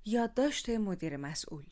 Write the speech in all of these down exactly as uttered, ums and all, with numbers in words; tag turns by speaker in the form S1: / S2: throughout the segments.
S1: یادداشت مدیر مسئول: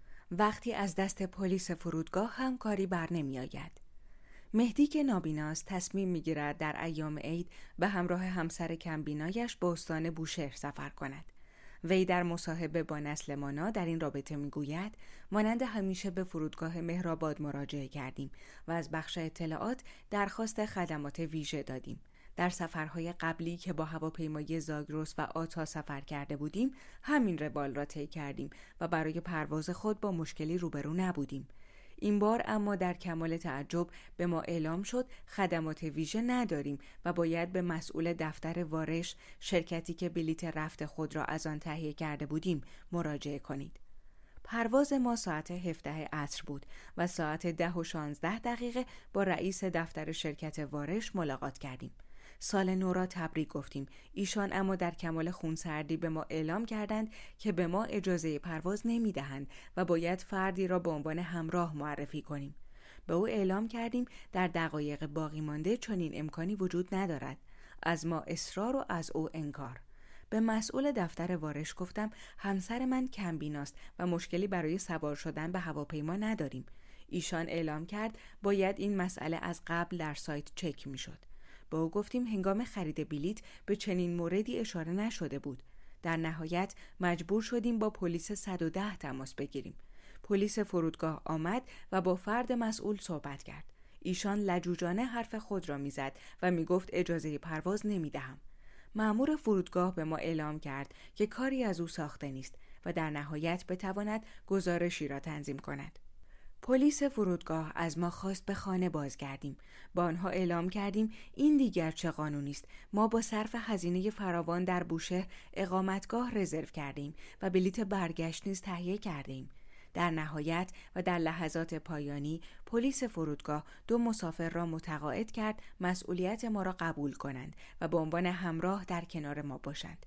S1: وقتی از دست پلیس فرودگاه هم کاری بر نمی آید. مهدی که نابیناست تصمیم می گیرد در ایام عید به همراه همسر کمبینایش به استان بوشهر سفر کند. وی در مصاحبه با نسل مانا در این رابطه می گوید مانند همیشه به فرودگاه مهرآباد مراجعه کردیم و از بخش اطلاعات درخواست خدمات ویژه دادیم. در سفرهای قبلی که با هواپیمای زاگرس و آتا سفر کرده بودیم همین روال را طی کردیم و برای پرواز خود با مشکلی روبرو نبودیم. این بار اما در کمال تعجب به ما اعلام شد خدمات ویژه نداریم و باید به مسئول دفتر وارش، شرکتی که بلیت رفت خود را از آن تهیه کرده بودیم، مراجعه کنید. پرواز ما ساعت هفده عصر بود و ساعت ده و شانزده دقیقه با رئیس دفتر شرکت وارش ملاقات کردیم. سال نو را تبریک گفتیم. ایشان اما در کمال خونسردی به ما اعلام کردند که به ما اجازه پرواز نمی دهند و باید فردی را به عنوان همراه معرفی کنیم. به او اعلام کردیم در دقایق باقی مانده چنین امکانی وجود ندارد. از ما اصرار و از او انکار. به مسئول دفتر وارش گفتم همسر من کمبیناست و مشکلی برای سوار شدن به هواپیما نداریم. ایشان اعلام کرد باید این مسئله از قبل در سایت چک می شد. با او گفتیم هنگام خرید بلیت به چنین موردی اشاره نشده بود. در نهایت مجبور شدیم با پلیس صد و ده تماس بگیریم. پلیس فرودگاه آمد و با فرد مسئول صحبت کرد. ایشان لجوجانه حرف خود را میزد و میگفت اجازه پرواز نمیدهم. مأمور فرودگاه به ما اعلام کرد که کاری از او ساخته نیست و در نهایت بتواند گزارشی را تنظیم کند. پلیس فرودگاه از ما خواست به خانه بازگردیم. با آنها اعلام کردیم این دیگر چه قانونی است. ما با صرف هزینه فراوان در بوشهر اقامتگاه رزرو کردیم و بلیت برگشت نیز تهیه کردیم. در نهایت و در لحظات پایانی پلیس فرودگاه دو مسافر را متقاعد کرد مسئولیت ما را قبول کنند و به عنوان همراه در کنار ما باشند.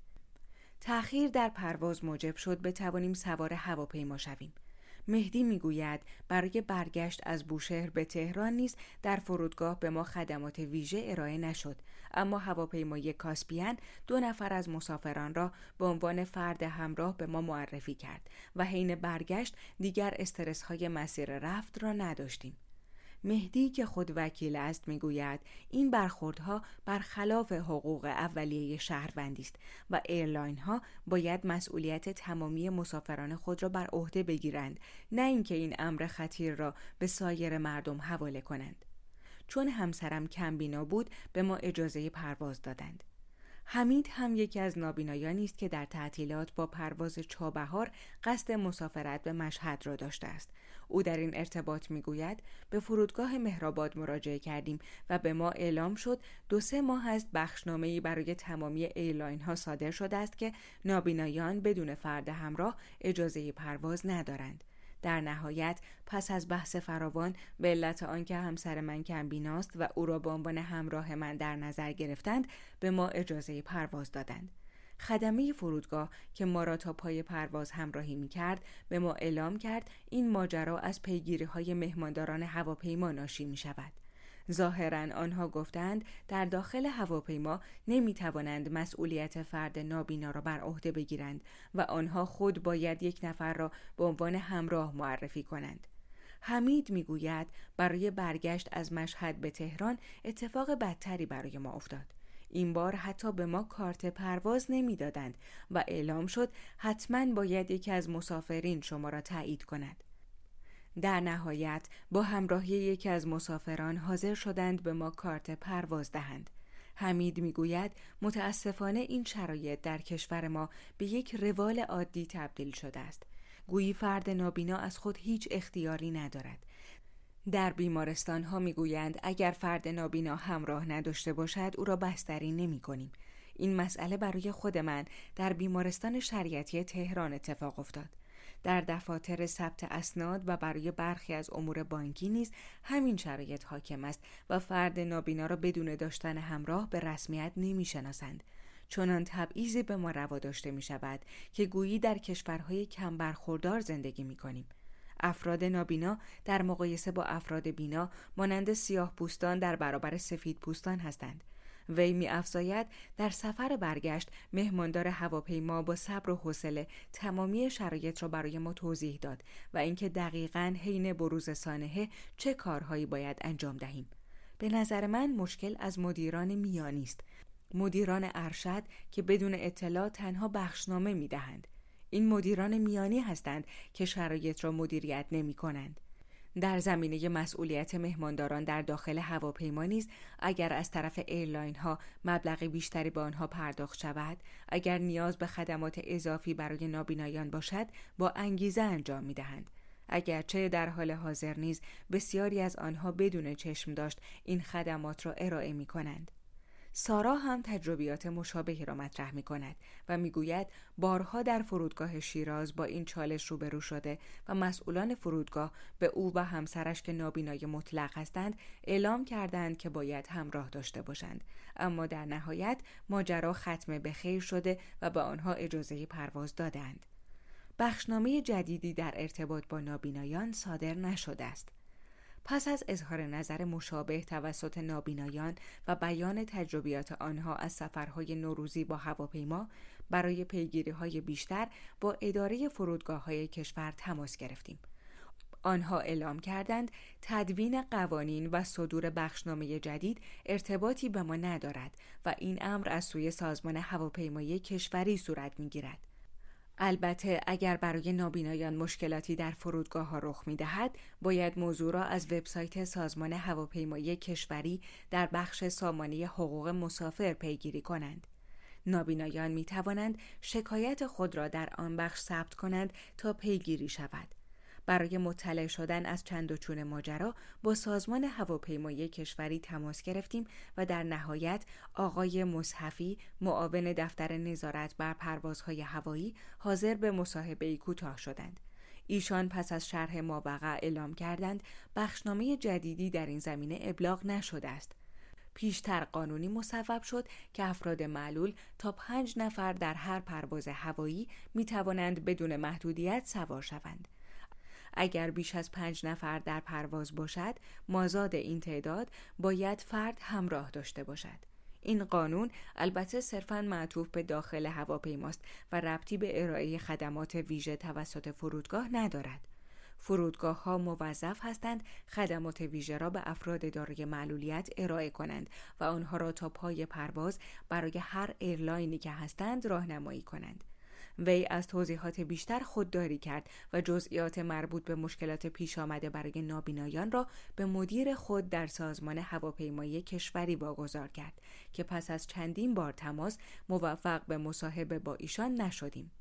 S1: تأخیر در پرواز موجب شد بتوانیم سوار هواپیما شویم. مهدی میگوید برای برگشت از بوشهر به تهران نیز در فرودگاه به ما خدمات ویژه ارائه نشد، اما هواپیمای کاسپیان دو نفر از مسافران را به عنوان فرد همراه به ما معرفی کرد و حین برگشت دیگر استرس های مسیر رفت را نداشتیم. مهدی که خود وکیل است میگوید این برخوردها برخلاف حقوق اولیه شهروندی است و ایرلاین ها باید مسئولیت تمامی مسافران خود را بر عهده بگیرند، نه اینکه این امر خطیر را به سایر مردم حواله کنند. چون همسرم کمبینا بود به ما اجازه پرواز دادند. حمید هم یکی از نابینایانی است که در تعطیلات با پرواز چابهار قصد مسافرت به مشهد را داشته است. او در این ارتباط میگوید به فرودگاه مهرآباد مراجعه کردیم و به ما اعلام شد دو سه ماه است بخشنامه‌ای برای تمامی ایرلاین ها صادر شده است که نابینایان بدون فرد همراه اجازه پرواز ندارند. در نهایت پس از بحث فراوان به علت آنکه همسر من کمبیناست و او را به عنوان همراه من در نظر گرفتند به ما اجازه پرواز دادند. خدمه فرودگاه که ما را تا پای پرواز همراهی می کرد به ما اعلام کرد این ماجرا از پیگیری های مهمانداران هواپیما ناشی می شود. ظاهراً آنها گفتند در داخل هواپیما نمی توانند مسئولیت فرد نابینا را بر عهده بگیرند و آنها خود باید یک نفر را به عنوان همراه معرفی کنند. حمید میگوید برای برگشت از مشهد به تهران اتفاق بدتری برای ما افتاد. این بار حتی به ما کارت پرواز نمی دادند و اعلام شد حتماً باید یکی از مسافرین شما را تایید کند. در نهایت با همراهی یکی از مسافران حاضر شدند به ما کارت پرواز دهند. حمید میگوید متاسفانه این شرایط در کشور ما به یک روال عادی تبدیل شده است. گویی فرد نابینا از خود هیچ اختیاری ندارد. در بیمارستان ها میگویند اگر فرد نابینا همراه نداشته باشد او را بستری نمی کنیم. این مسئله برای خود من در بیمارستان شریعتی تهران اتفاق افتاد. در دفاتر ثبت اسناد و برای برخی از امور بانکی نیز همین شرایط حاکم است و فرد نابینا را بدون داشتن همراه به رسمیت نمی‌شناسند. چنان تبعیضی به ما روا داشته می شود که گویی در کشورهای کم برخوردار زندگی می کنیم. افراد نابینا در مقایسه با افراد بینا مانند سیاه پوستان در برابر سفید پوستان هستند. وی می‌افزاید در سفر برگشت مهماندار هواپیما با صبر و حوصله تمامی شرایط را برای ما توضیح داد و اینکه دقیقاً حین بروز سانحه چه کارهایی باید انجام دهیم. به نظر من مشکل از مدیران میانی است، مدیران ارشد که بدون اطلاع تنها بخشنامه می‌دهند. این مدیران میانی هستند که شرایط را مدیریت نمی‌کنند. در زمینه مسئولیت مهمانداران در داخل هواپیما نیز اگر از طرف ایرلاین ها مبلغ بیشتری به آنها پرداخت شود، اگر نیاز به خدمات اضافی برای نابینایان باشد، با انگیزه انجام می‌دهند. اگرچه در حال حاضر نیز بسیاری از آنها بدون چشم داشت این خدمات را ارائه می‌کنند. سارا هم تجربیات مشابهی را مطرح می کند و می گوید بارها در فرودگاه شیراز با این چالش روبرو شده و مسئولان فرودگاه به او و همسرش که نابینای مطلق هستند اعلام کردند که باید همراه داشته باشند، اما در نهایت ماجرا ختم به خیر شده و به آنها اجازه پرواز دادند. بخشنامه جدیدی در ارتباط با نابینایان صادر نشده است. پس از اظهار نظر مشابه توسط نابینایان و بیان تجربیات آنها از سفرهای نوروزی با هواپیما، برای پیگیری‌های بیشتر با اداره فرودگاه‌های کشور تماس گرفتیم. آنها اعلام کردند تدوین قوانین و صدور بخشنامه جدید ارتباطی به ما ندارد و این امر از سوی سازمان هواپیمایی کشوری صورت می‌گیرد. البته اگر برای نابینایان مشکلاتی در فرودگاه‌ها رخ می‌دهد، باید موضوع را از وبسایت سازمان هواپیمایی کشوری در بخش سامانه حقوق مسافر پیگیری کنند. نابینایان می‌توانند شکایت خود را در آن بخش ثبت کنند تا پیگیری شود. برای مطلع شدن از چند و چون ماجرا با سازمان هواپیمایی کشوری تماس گرفتیم و در نهایت آقای مصحفی، معاون دفتر نظارت بر پروازهای هوایی، حاضر به مصاحبه‌ای کوتاه شدند. ایشان پس از شرح ماوقع اعلام کردند بخشنامه جدیدی در این زمینه ابلاغ نشده است. پیشتر قانونی مصوب شد که افراد معلول تا پنج نفر در هر پرواز هوایی می توانند بدون محدودیت سوار شوند. اگر بیش از پنج نفر در پرواز باشد، مازاد این تعداد باید فرد همراه داشته باشد. این قانون البته صرفاً معطوف به داخل هواپیماست و ربطی به ارائه خدمات ویژه توسط فرودگاه ندارد. فرودگاه ها موظف هستند خدمات ویژه را به افراد دارای معلولیت ارائه کنند و آنها را تا پای پرواز برای هر ایرلاینی که هستند راهنمایی کنند. وی از توضیحات بیشتر خودداری کرد و جزئیات مربوط به مشکلات پیش آمده برای نابینایان را به مدیر خود در سازمان هواپیمایی کشوری واگذار کرد که پس از چندین بار تماس موفق به مصاحبه با ایشان نشدیم.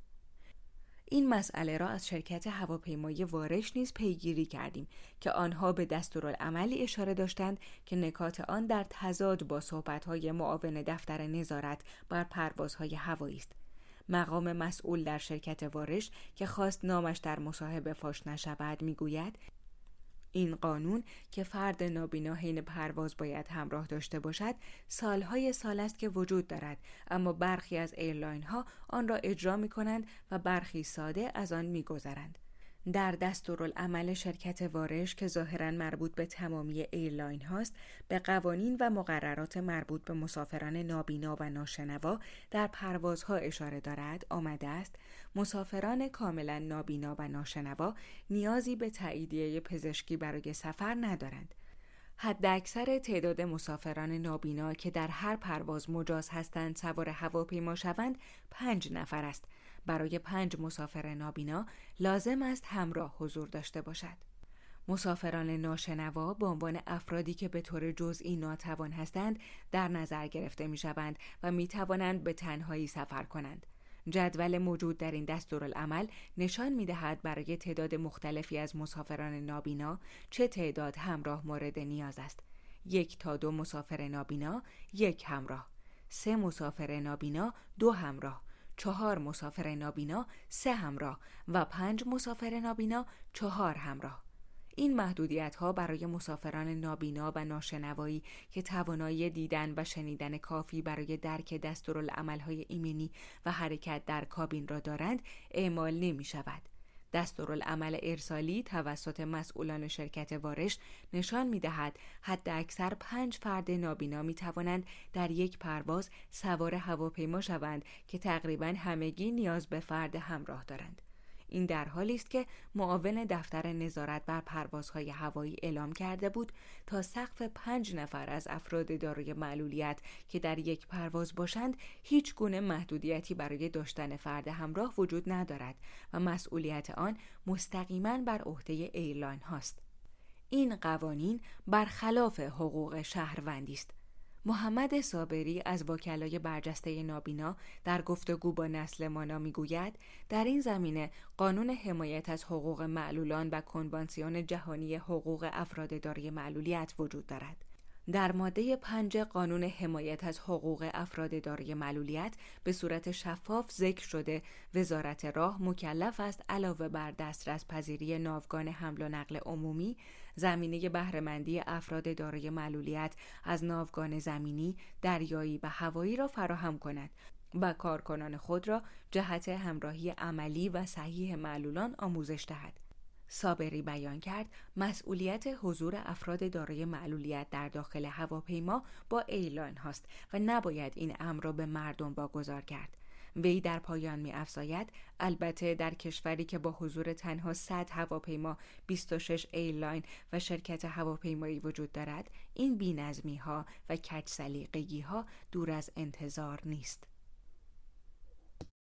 S1: این مسئله را از شرکت هواپیمایی وارش نیز پیگیری کردیم که آنها به دستورالعملی اشاره داشتند که نکات آن در تضاد با صحبت‌های معاون دفتر نظارت بر پروازهای هوایی است. مقام مسئول در شرکت وارش که خواست نامش در مصاحبه فاش نشود میگوید این قانون که فرد نابینا حین پرواز باید همراه داشته باشد سالهای سال است که وجود دارد، اما برخی از ایرلاین ها آن را اجرا می کنند و برخی ساده از آن می گذرند. در دستورالعمل شرکت وارش که ظاهراً مربوط به تمامی ایرلاین هاست، به قوانین و مقررات مربوط به مسافران نابینا و ناشنوا در پروازها اشاره دارد آمده است مسافران کاملا نابینا و ناشنوا نیازی به تاییدیه پزشکی برای سفر ندارند. حداکثر تعداد مسافران نابینا که در هر پرواز مجاز هستند سوار هواپیما شوند پنج نفر است. برای پنج مسافر نابینا لازم است همراه حضور داشته باشد. مسافران ناشنوا به عنوان افرادی که به طور جزئی ناتوان هستند در نظر گرفته می شوند و می توانند به تنهایی سفر کنند. جدول موجود در این دستورالعمل نشان می دهد برای تعداد مختلفی از مسافران نابینا چه تعداد همراه مورد نیاز است. یک تا دو مسافر نابینا، یک همراه. سه مسافر نابینا، دو همراه. چهار مسافر نابینا، سه همراه و پنج مسافر نابینا، چهار همراه. این محدودیت ها برای مسافران نابینا و ناشنوایی که توانایی دیدن و شنیدن کافی برای درک دستورالعمل های ایمنی و حرکت در کابین را دارند اعمال نمی شود. دستورالعمل ارسالی توسط مسئولان شرکت وارش نشان می‌دهد حداکثر پنج فرد نابینا می‌توانند در یک پرواز سوار هواپیما شوند که تقریباً همگی نیاز به فرد همراه دارند. این در حالی است که معاون دفتر نظارت بر پروازهای هوایی اعلام کرده بود تا سقف پنج نفر از افراد دارای معلولیت که در یک پرواز باشند هیچ گونه محدودیتی برای داشتن فرد همراه وجود ندارد و مسئولیت آن مستقیما بر عهده ایرلاین هاست. این قوانین برخلاف حقوق شهروندی است. محمد صابری از وکلای برجسته نابینا در گفتگو با نسل مانا میگوید در این زمینه قانون حمایت از حقوق معلولان و کنوانسیون جهانی حقوق افراد دارای معلولیت وجود دارد. در ماده پنج قانون حمایت از حقوق افراد دارای معلولیت به صورت شفاف ذکر شده وزارت راه مکلف است علاوه بر دسترس پذیری ناوگان حمل و نقل عمومی، زمینه بهره‌مندی افراد دارای معلولیت از ناوگان زمینی، دریایی و هوایی را فراهم کند و کارکنان خود را جهت همراهی عملی و صحیح معلولان آموزش دهد. صابری بیان کرد مسئولیت حضور افراد دارای معلولیت در داخل هواپیما با ایرلاین هاست و نباید این امر را به مردم واگذار کرد. وی در پایان می افزاید البته در کشوری که با حضور تنها صد هواپیما، بیست و شش ایرلاین و شرکت هواپیمایی وجود دارد، این بی‌نظمی ها و کج سلیقگی ها دور از انتظار نیست.